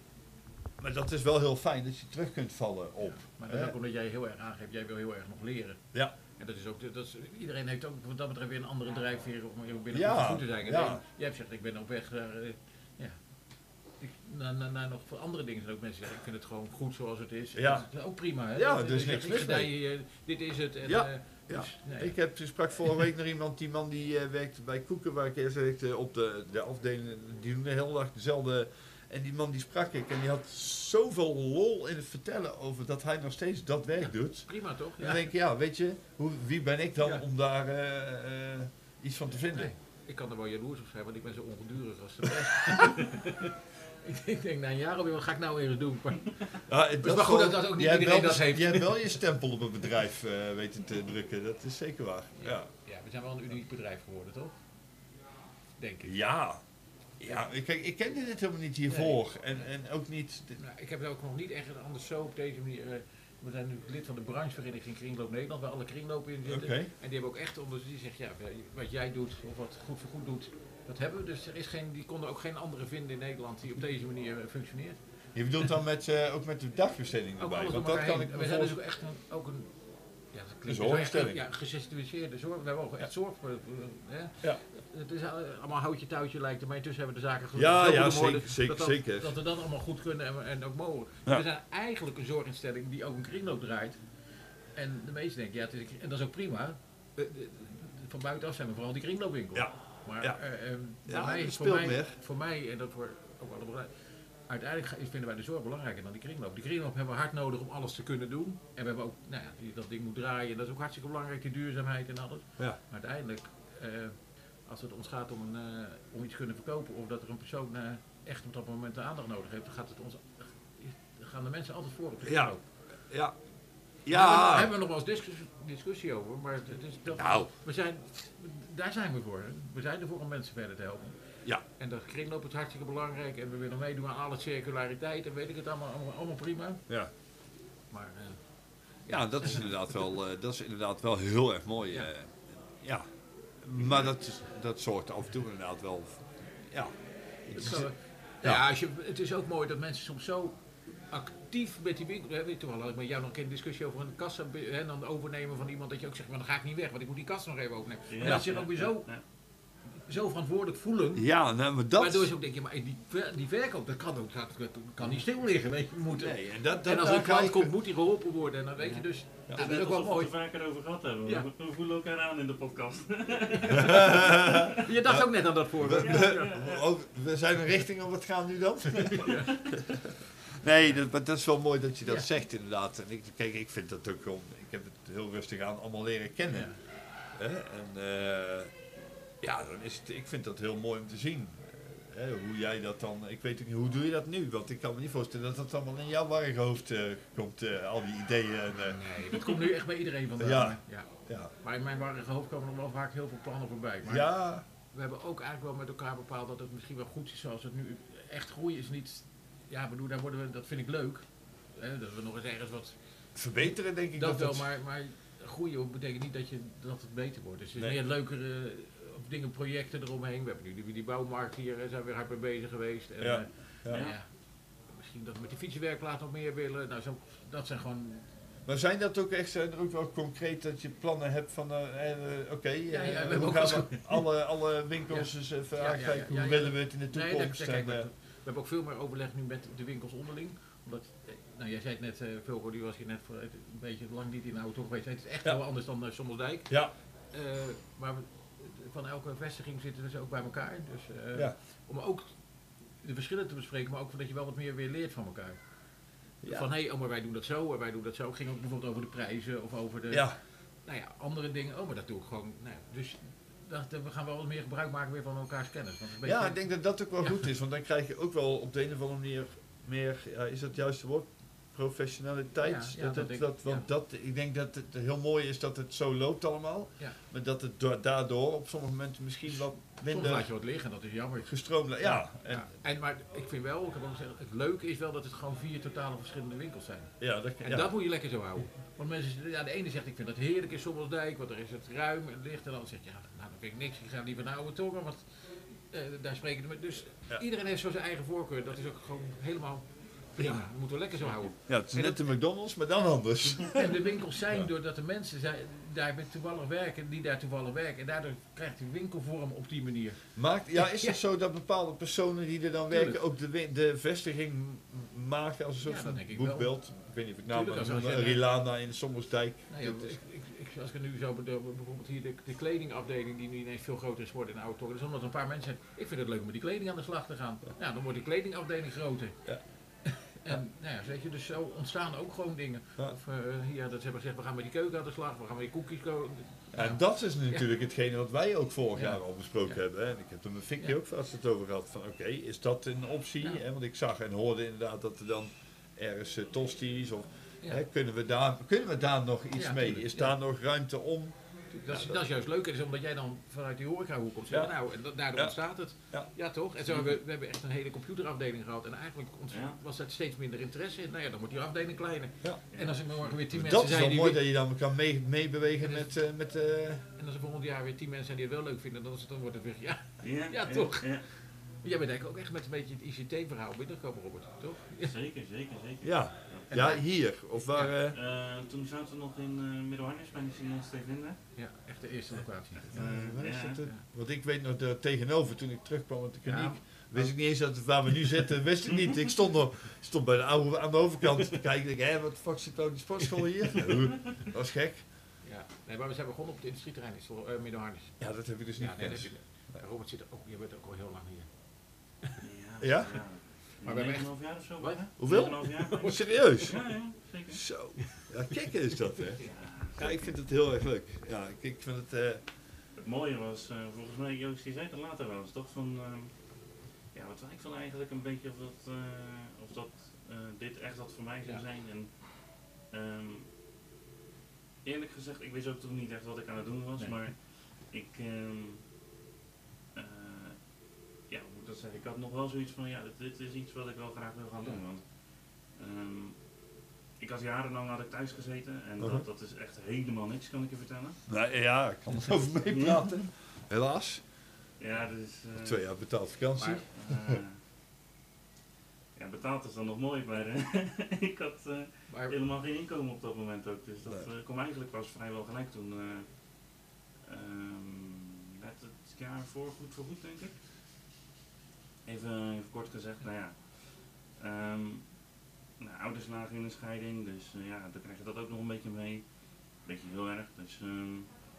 Maar dat is wel heel fijn dat je terug kunt vallen op. Maar dat is hè? ook omdat jij heel erg aangeeft, jij wil heel erg nog leren. Ja. En dat is ook, de- dat is, iedereen heeft ook wat dat betreft weer een andere drijfveer om hier binnen Ja, goed te zijn. En ja. de een- jij hebt gezegd, ik ben op weg naar, eh, ja, ik, naar, naar, naar nog voor andere dingen. En ook mensen zeggen, ik vind het gewoon goed zoals het is. Ja. Dat is ook prima. Hè? Ja, Dat- er is ik- niks ik mis gedij mee. hier, dit is het. En, Ja, eh, ja. dus, nee. Ik heb, dus sprak vorige week naar iemand, die man die eh, werkt bij Koeken, waar ik eerst werkte op de, de afdeling, die doen de hele dag dezelfde. En die man die sprak ik en die had zoveel lol in het vertellen over dat hij nog steeds dat werk doet. Prima toch? En dan denk ik, ja, weet je, hoe, wie ben ik dan Ja. om daar eh, eh, iets van te vinden? Nee, ik kan er wel jaloers op zijn, want ik ben zo ongedurig als de rest. ik, ik denk, na een jaar alweer, wat ga ik nou weer eens doen? Maar, Ja, is wel goed dat dat ook niet jij hebt iedereen wel dat de- heeft. Je hebt wel je stempel op een bedrijf eh, weten te drukken, dat is zeker waar. Ja, ja, we zijn wel een uniek bedrijf geworden, toch? Denk ik. ja. ja kijk, ik kende dit helemaal niet hiervoor. En, en ook niet... Nou, ik heb het ook nog niet echt anders zo op deze manier. eh, we zijn nu lid van de branchevereniging Kringloop Nederland, waar alle kringlopen in Oké. zitten. En die hebben ook echt onder die zegt, ja, wat jij doet of wat goed voor goed doet, dat hebben we. Dus er is geen, die konden ook geen andere vinden in Nederland die op deze manier eh, functioneert. Je bedoelt dan met, eh, ook met de dagbesteding Ook erbij? alles Want door dat elkaar kan heen. ik We me zijn dus voorstellen. ook echt een, ook een ja, dat Een klinkt zorginstelling. Ja, gestitueerde zorg. We hebben ook echt zorg. eh, Hè. Ja. Het is allemaal houtje touwtje lijkt er, maar intussen hebben de zaken goed Ja, zo ja, goed worden zeker, zeker, dat, dat, zeker. dat we dat allemaal goed kunnen en, en ook mogen. Ja. We zijn eigenlijk een zorginstelling die ook een kringloop draait. En de meesten denken, ja, het is, en dat is ook prima. Eh, de- de- Van buitenaf zijn we vooral die kringloopwinkel. Ja. Maar Ja. eh, ehm, Ja, voor, mij, dat voor, speelt mij, meer. voor mij, en dat voor ook alle bedrijven, uiteindelijk ga- vinden wij de zorg belangrijker dan die kringloop. Die kringloop hebben we hard nodig om alles te kunnen doen. En we hebben ook, nou ja, die- dat ding moet draaien. Dat is ook hartstikke belangrijk, die duurzaamheid en alles. Ja. Maar uiteindelijk, eh, als het ons gaat om, een, eh, om iets kunnen verkopen of dat er een persoon eh, echt op dat moment de aandacht nodig heeft, dan gaat het ons, dan gaan de mensen altijd voor op de Ja. kringloop. Ja. Daar hebben we- Ja. Daar hebben we nog wel eens discussie, discussie over, maar het is, dat, Nou. we zijn, daar zijn we voor. Hè. We zijn er voor om mensen verder te helpen. Ja. En dat kringloop is hartstikke belangrijk en we willen meedoen aan alle circulariteit en weet ik het allemaal, allemaal, allemaal prima. Ja. Maar eh, Ja, dat is inderdaad wel, eh, dat is inderdaad wel heel erg mooi. Ja. eh. Ja. maar dat, dat zorgt af en toe inderdaad wel... Ja, Het, is, ja. Ja, als je, het is ook mooi dat mensen soms zo actief met die winkel... Hè, weet je, toevallig had ik met jou nog een keer een discussie over een kassa... en dan overnemen van iemand dat je ook zegt... maar dan ga ik niet weg, want ik moet die kassa nog even overnemen. Ja, en dat ze dan ook weer zo... Ja. zo verantwoordelijk voelen. Ja, nou, maar dat... Waardoor ze ook denken, maar die, die verkoop, dat kan ook, dat kan niet stil liggen, weet je, moeten. Nee, en, dat, dat, en als een klant komt, moet die geholpen worden. En dan weet je dus, ja. ja, dat is ook wel mooi. We het er vaker over gehad hebben. Ja. We voelen elkaar aan in de podcast. Je dacht ook net aan dat voorbeeld. We, we, we zijn een richting op het gaan nu dan? Ja. Nee, dat, maar dat is wel mooi dat je dat ja. zegt inderdaad. En ik, kijk, ik vind dat ook gewoon, ik heb het heel rustig aan allemaal leren kennen. Ja. Hè? En... Uh, Ja, dan is het, ik vind dat heel mooi om te zien. Uh, hè, hoe jij dat dan... Ik weet ook niet, hoe doe je dat nu? Want ik kan me niet voorstellen dat dat allemaal in jouw warrige hoofd uh, komt, uh, al die ideeën. En, uh, nee, dat komt nu echt bij iedereen vandaan. Ja. Ja. Ja. Maar in mijn warrige hoofd komen er wel vaak heel veel plannen voorbij. Maar ja. we hebben ook eigenlijk wel met elkaar bepaald dat het misschien wel goed is zoals het nu... Echt groeien is niet... Ja, bedoel, daar worden we, dat vind ik leuk. Hè, dat we nog eens ergens wat... Verbeteren, denk ik. Dat, dat wel, het... maar, maar groeien betekent niet dat, je, dat het beter wordt. Dus het is nee. meer leukere... dingen, projecten eromheen. We hebben nu die, die bouwmarkt hier, zijn we weer hard mee bezig geweest. En, ja. Uh, Ja. ja, misschien dat we met die fietsenwerkplaats nog meer willen. Nou, zo, dat zijn gewoon... Maar zijn dat ook echt zijn er ook wel concreet dat je plannen hebt van, uh, uh, oké, okay, uh, ja, ja, we hoe gaan we alle, alle winkels ja. eens even ja, aankijken, ja, ja, hoe ja, willen ja. we het in de toekomst? Nee, dat, kijk, en, uh, we hebben ook veel meer overleg nu met de winkels onderling. Omdat, nou, jij zei het net, uh, Vulko, die was hier net voor een beetje lang niet in de auto geweest. Het is echt ja. wel anders dan uh, Sommersdijk. Ja. Uh, maar we, van elke vestiging zitten ze ook bij elkaar. Dus uh, ja. om ook de verschillen te bespreken, maar ook dat je wel wat meer weer leert van elkaar. Ja. Van hé, hey, oh, maar wij doen dat zo en wij doen dat zo. Het ging ook bijvoorbeeld over de prijzen of over de ja. nou ja, andere dingen. Oh, maar dat doe ik gewoon. Nou, dus dacht, we gaan wel wat meer gebruik maken weer van elkaars kennis. Want ja, beetje... ik denk dat dat ook wel ja. goed is, want dan krijg je ook wel op de een of andere manier meer, ja, is dat het juiste woord? Professionaliteit. Ja, ja, dat dat het, denk, dat, want ja. dat, ik denk dat het heel mooi is dat het zo loopt allemaal. Ja. Maar dat het do- daardoor op sommige momenten misschien wat minder... Soms laat je wat liggen, dat is jammer. Gestroomd. Ja. ja. En, ja. En, maar ik vind wel, ik heb ook gezegd, het leuke is wel dat het gewoon vier totale verschillende winkels zijn. Ja, dat, en ja. dat moet je lekker zo houden. Want mensen, ja, de ene zegt ik vind het heerlijk in Sommersdijk, want er is het ruim en licht. En dan zegt ja, nou dan vind ik niks, ik ga liever naar Oude Tongen, want uh, daar spreken we met. Dus ja. iedereen heeft zo zijn eigen voorkeur, dat is ook gewoon helemaal... Ja, dat moeten we lekker zo houden. Ja, het is en net dat, de McDonald's, maar dan anders. En de winkels zijn, ja. doordat de mensen zijn, daar toevallig werken, die daar toevallig werken. En daardoor krijgt die winkelvorm op die manier. Maakt, ja, is het ja. zo dat bepaalde personen die er dan Tuurlijk. werken ook de, de vestiging maken als een soort ja, van boekbeeld? Wel. Ik weet niet of ik nou Tuurlijk, maar een Rilana in Sommersdijk. Nou ja, ik, ik, ik, als ik nu zo bijvoorbeeld hier de, de kledingafdeling die nu ineens veel groter is geworden in de Oude Tongen. Dus omdat een paar mensen zeggen, ik vind het leuk om met die kleding aan de slag te gaan. Ja, nou, dan wordt die kledingafdeling groter. Ja. En nou ja, weet je, dus zo ontstaan ook gewoon dingen. Ja. Of uh, hier, dat ze hebben gezegd, we gaan met die keuken aan de slag, we gaan met die koekjes koken. Ja, en dat is natuurlijk ja. hetgene wat wij ook vorig ja. jaar al besproken ja. hebben. Hè. En ik heb er met Vicky ja. ook vast het over gehad van oké, okay, is dat een optie? Ja. Hè? Want ik zag en hoorde inderdaad dat er dan ergens uh, tosti's of ja. hè, kunnen, we daar, kunnen we daar nog iets ja, mee? Tuurlijk. Is ja. daar nog ruimte om? Dat is, ja, dat is juist leuk, is omdat jij dan vanuit die horecahoek komt zeggen, ja. nou, en daardoor ja. ontstaat het. Ja, ja toch? En zo hebben we, we hebben echt een hele computerafdeling gehad en eigenlijk ons, ja. was er steeds minder interesse in. Nou ja, dan wordt die afdeling kleiner. Ja. En als er morgen weer tien mensen zijn die... Dat is wel mooi dat je dan kan mee, meebewegen met... Uh, met uh... En als er volgend jaar weer tien mensen zijn die het wel leuk vinden, dan, het, dan wordt het weer, ja, ja, ja toch? Ja. Jij bent eigenlijk ook echt met een beetje het I C T-verhaal binnengekomen, Robert, toch? Ja. Zeker, zeker, zeker. Ja. Ja, hier. Of waar... Ja. Uh, toen zaten we nog in uh, Middelharnis bij de Sint Stevinder. Ja, echt de eerste locatie. Uh, waar is ja. dat? Uh, want ik weet nog er tegenover, toen ik terugkwam met de kliniek, ja. wist ik niet eens dat het waar we nu zitten, wist ik niet. Ik stond, nog, stond bij de oude, aan de overkant te kijken. Ik dacht, hé, wat de fuck zit nou die sportschool hier? Ja, dat was gek. Ja, nee, maar we zijn begonnen op het industrieterrein in uh, Middelharnis. Ja, dat heb ik dus niet ja, nee, je, Robert zit ook, je bent ook al heel lang hier. Ja? Ja? ja. Maar we hebben echt... jaar of zo. Wat? Hoeveel? Jaar, serieus? Ja, ja, zeker. Zo. Ja, kicken is dat, hè? Ja, ik vind het heel erg leuk. Ja, ik, ik vind het... Uh... Het mooie was, uh, volgens mij, Joost, die zei het later wel eens, toch? Van, uh, ja, wat ik van eigenlijk een beetje of dat, uh, of dat uh, dit echt wat voor mij zou ja. zijn. En um, eerlijk gezegd, ik wist ook toen niet echt wat ik aan het doen was, nee. maar ik... Um, uh, ja, hoe moet ik dat zeggen? Ik had nog wel zoiets van, ja, dit, dit is iets wat ik wel graag wil gaan doen. Want um, ik had jarenlang had ik thuis gezeten en uh-huh. dat, dat is echt helemaal niks, kan ik je vertellen. Nou, ja, ik kan er over mee praten. helaas. Ja, dat is... eh, Twee jaar betaald vakantie. Maar- eh, ja, betaald is dan nog mooi, maar eh, ik had eh, Maar, helemaal geen inkomen op dat moment ook. Dus dat Nee. eh, kwam eigenlijk pas vrijwel gelijk toen. eh ehm, werd het jaar voor goed voor goed, denk ik. Even, even kort gezegd, nou ja. ehm, nou, ouders lagen in een scheiding, dus eh, ja, dan krijg je dat ook nog een beetje mee. Beetje heel erg. Dus, ehm,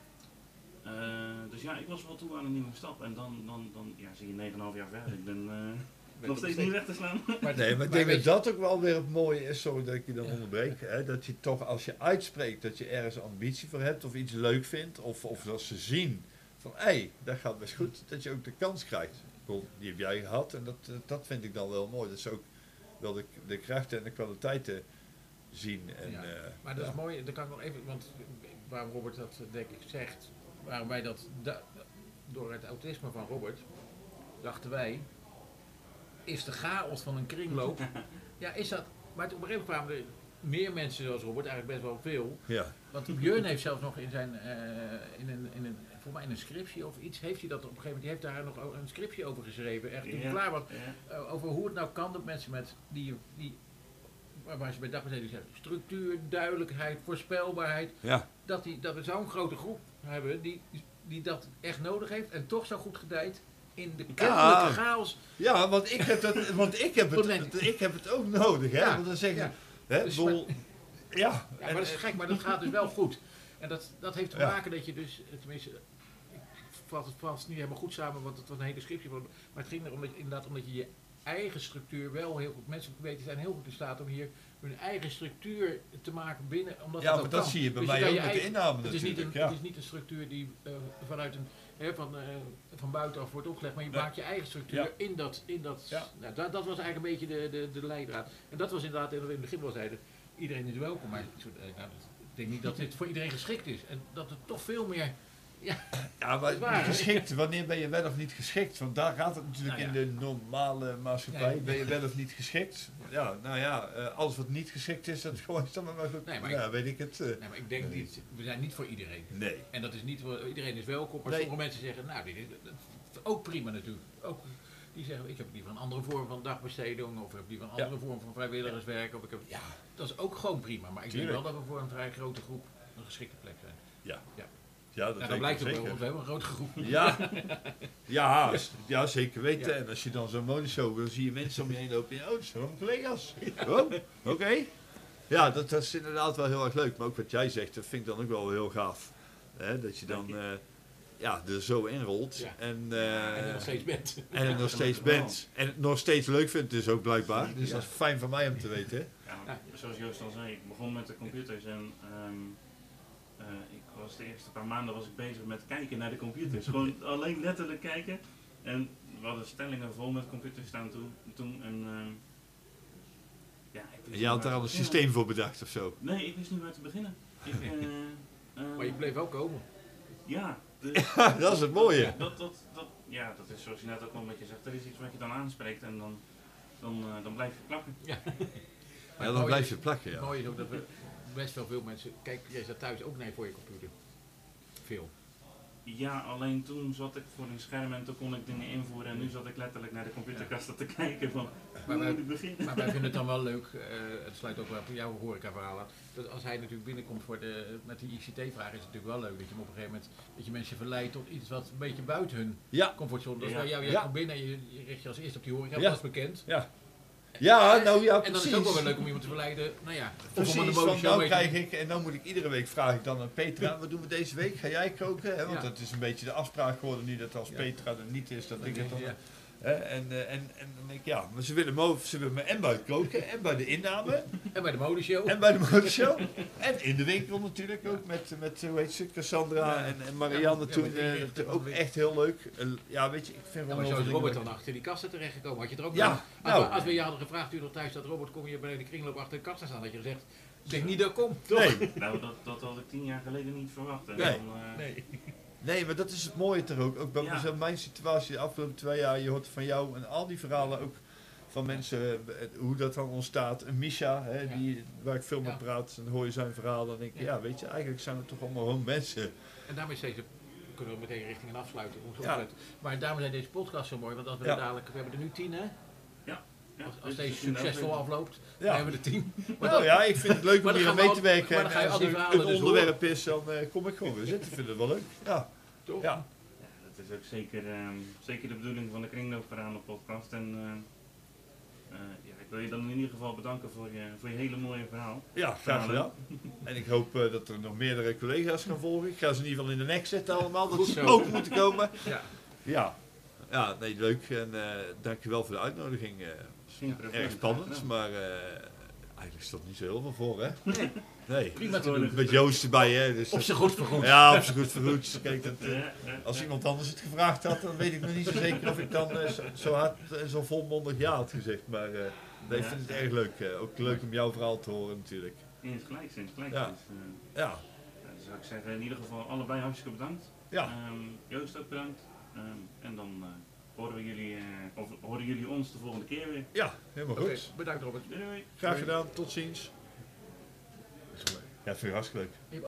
eh, dus ja, ik was wel toe aan een nieuwe stap. En dan, dan, dan ja, zie je negen komma vijf jaar verder. Ik ben eh, nog steeds niet weg te slaan. maar, Nee, maar ik maar denk weet dat je- dat ook wel weer het mooie is, sorry dat ik je dan Ja. onderbreek, hè, dat je toch als je uitspreekt dat je ergens ambitie voor hebt of iets leuk vindt, of, of als ze zien van hé, hey, dat gaat best goed, dat je ook de kans krijgt. Ik bedoel, die heb jij gehad en dat, dat vind ik dan wel mooi. Dat is ook wel de, de krachten en de kwaliteiten zien. En, Ja. eh, Maar dat ja. is mooi, dan kan ik nog even, want waarom Robert dat denk ik zegt, waarom wij dat da- door het autisme van Robert, dachten wij, is de chaos van een kringloop, ja is dat, maar op een gegeven moment kwamen er meer mensen zoals Robert, eigenlijk best wel veel, Ja. want Björn heeft zelfs nog in zijn, eh, in een, in een, voor mij in een scriptie of iets, heeft hij dat op een gegeven moment, die heeft daar nog o- een scriptie over geschreven, echt toen Ja. het klaar was, Ja. eh, over hoe het nou kan dat mensen met die, die waar waar ze bij dagbesteding zeggen, structuur, duidelijkheid, voorspelbaarheid, Ja. dat, die, dat we zo'n grote groep hebben die, die dat echt nodig heeft en toch zo goed gedijt in de kennelijke chaos. ja, want ik heb, dat, want ik heb, Tot het, men- ik heb het ook nodig. Hè? Ja, Want dan zeggen ja. ze, hè, Dus bedoel, ja, Ja, en- maar dat is gek, maar dat gaat dus wel goed. En dat, dat heeft te Ja. maken dat je dus, eh, tenminste, ik vat het vast niet helemaal goed samen, want het was een hele scriptie, maar het ging erom dat je, inderdaad omdat je je eigen structuur wel heel goed, mensen weten zijn heel goed in staat om hier hun eigen structuur te maken binnen, omdat ja, dat maar ook dat kan. zie je bij Dus mij kan ook je met de eigen- inname Het is, niet natuurlijk. een, ja. het is niet een structuur die eh, vanuit een, hè, van, eh, van buitenaf wordt opgelegd, maar je Nee. maakt je eigen structuur Ja. in dat, in dat Ja. nou, dat, dat was eigenlijk een beetje de, de, de leidraad. En dat was inderdaad, en we in het begin wel zeiden, iedereen is welkom, maar ik zo- eh, nou, dat- ik denk niet dat dit voor iedereen geschikt is. En dat het toch veel meer, Ja, Dat maar is waar, hè? geschikt, wanneer ben je wel of niet geschikt? Want daar gaat het natuurlijk Nou ja. in de normale maatschappij. Nee. Ben je wel of niet geschikt? Ja, nou ja, eh, alles wat niet geschikt is, dat is gewoon dan maar goed. Nee, maar ja, weet ik het. eh, nee, maar ik denk Nee. niet, we zijn niet voor iedereen. nee. En dat is niet voor iedereen is welkom, maar Nee. sommige mensen zeggen, nou, dit is, dat is ook prima natuurlijk. Ook, die zeggen, ik heb liever een andere vorm van dagbesteding, of ik heb liever een Ja. andere vorm van vrijwilligerswerk, of ik heb, Ja, dat is ook gewoon prima. Maar ik Tuurlijk. denk wel dat we voor een vrij grote groep een geschikte plek zijn. ja. Ja. Ja, dat, Nou, denk dat ik blijkt ook wel, zeker. want we hebben een grote groep. Ja, ja, s- ja, zeker weten. Ja. En als je dan zo'n modeshow wil, zie je mensen om je heen lopen. Oh, dat zijn allemaal collega's. Oh, oké. Ja, dat, dat is inderdaad wel heel erg leuk. Maar ook wat jij zegt, dat vind ik dan ook wel heel gaaf. Hè, dat je dan eh, ja, er zo inrolt. Ja. En, eh, En er nog steeds bent. en het nog steeds bent. En het nog steeds leuk vindt dus ook blijkbaar. Dus Ja. dat is fijn voor mij om te weten. Hè? Ja, maar zoals Joost al zei, ik begon met de computers en ehm, eh, ik was de eerste paar maanden was ik bezig met kijken naar de computers. Gewoon alleen letterlijk kijken. En we hadden stellingen vol met computers staan toen. toen en, ehm, ja, ik wist En je had niet daar waar al een te systeem beginnen. voor bedacht of zo. Nee, ik wist niet waar te beginnen. Ik, eh, eh, Maar je bleef wel komen. Ja, de- Dat is het mooie. Dat, dat, dat, ja, dat is zoals je net ook al een beetje zegt. Er is iets wat je dan aanspreekt en dan, dan, eh, dan blijf je plakken. Ja, het dan mooie blijf is- je plakken, Het ja. mooie is ook dat we best wel veel mensen... Kijk, jij zat thuis ook nee voor je computer. Veel. Ja, alleen toen zat ik voor een scherm en toen kon ik dingen invoeren en nu zat ik letterlijk naar de computerkasten te kijken van hoe Maar wij- moet ik beginnen? Maar wij vinden het dan wel leuk, eh, het sluit ook wel op jouw horecaverhalen, dat als hij natuurlijk binnenkomt voor de, met die I C T-vragen, is het natuurlijk wel leuk dat je hem op een gegeven moment, dat je mensen verleidt tot iets wat een beetje buiten hun Ja, comfortzone. Dus Ja. bij jou, jij Ja. komt binnen en je, je richt je als eerste op die horeca, Ja. dat is bekend. ja. Ja, nou ja, En dan is het ook wel weer leuk om iemand te verleiden, nou ja, of om aan de Precies, van modeshow nou mee te krijg ik, en dan moet ik iedere week vraag ik dan aan Petra, wat doen we deze week? Ga jij koken? Hè? Want Ja. dat is een beetje de afspraak geworden nu dat als Ja. Petra er niet is, dat ik het dan... Ja. Hè? En, eh, en, en dan denk ik, ja, maar ze willen me, over- ze willen me en bij het koken, en bij de inname, En bij de modeshow. en bij de modeshow. En in de winkel natuurlijk ook, met, met hoe heet ze, Cassandra Ja. en, en Marianne Ja, toen. met eh, inrichten dat van ook de- echt heel leuk. Eh, ja, weet je, ik vind Ja, wel maar heel zo is veel Robert dingen dan achter die kasten terechtgekomen. Had je er ook Ja, nog- als, nou. we, als we je hadden gevraagd toen je nog thuis zat, Robert, kom je bij de kringloop achter de kasten staan, had je gezegd, ik denk niet dat ik kom. Toch? leuk. Nee. Nou, dat, dat had ik tien jaar geleden niet verwacht. En Nee. dan, eh, Nee. Nee, maar dat is het mooie toch ook. Ook bij Ja. mezelf, mijn situatie de afgelopen twee jaar, je hoort van jou en al die verhalen ook van mensen, eh, hoe dat dan ontstaat. En Misha, hè, Ja. die, waar ik veel mee Ja. praat, en dan hoor je zijn verhalen en denk ik, Ja. ja. weet je, eigenlijk zijn we toch allemaal gewoon mensen. En daarmee is deze kunnen we meteen richting een afsluiting. Hoe Ja. ja. Maar daarom zijn deze podcast zo mooi, want als we Ja. er dadelijk, we hebben er nu tien hè? Ja, Als, als dus deze het is inderdaad succesvol weer- afloopt, Ja. dan hebben we er tien. Maar Nou dan- ja, ik vind het leuk Maar om dan hier aan gaan mee we te al- werken. maar dan En ga je als al die er verhalen een dus onderwerp is, dan eh, kom ik gewoon weer zitten. Ik vind het wel leuk. Ja, Toch? ja. Ja, dat is ook zeker, ehm, zeker de bedoeling van de Kringloopverhalen podcast. En eh, eh, ja, ik wil je dan in ieder geval bedanken voor je, voor je hele mooie verhaal. Ja, graag gedaan. En ik hoop eh, dat er nog meerdere collega's gaan volgen. Ik ga ze in ieder geval in de nek zetten allemaal, dat Goed ze zo. ook moeten komen. Ja. Ja, ja nee, leuk. En uh, dankjewel voor de uitnodiging. Uh, Geen probleem. erg spannend, maar uh, eigenlijk stond niet zo heel veel voor, hè? Nee, Nee, prima te doen. met Joost erbij, hè? Dus Op dat- zijn goed vergoed. ja, op zijn goed vergoed. Kijk, dat, uh, Ja, ja, als ja. iemand anders het gevraagd had, dan weet ik nog niet zo zeker of ik dan uh, zo, zo hard en zo volmondig ja had gezegd. Maar uh, nee, ik vind het erg leuk. Uh, ook leuk om jouw verhaal te horen, natuurlijk. Eens gelijk, eens gelijk. Ja. Dus, eh, Ja, ja, dan zou ik zeggen, in ieder geval allebei hartstikke bedankt. ja, Ehm, Joost ook bedankt. Ehm, en dan eh, horen, we jullie, eh, of horen jullie ons de volgende keer weer. ja, helemaal Oké, goed. bedankt Robert. Doei doei. Graag gedaan, tot ziens. Ja, vind ik hartstikke leuk.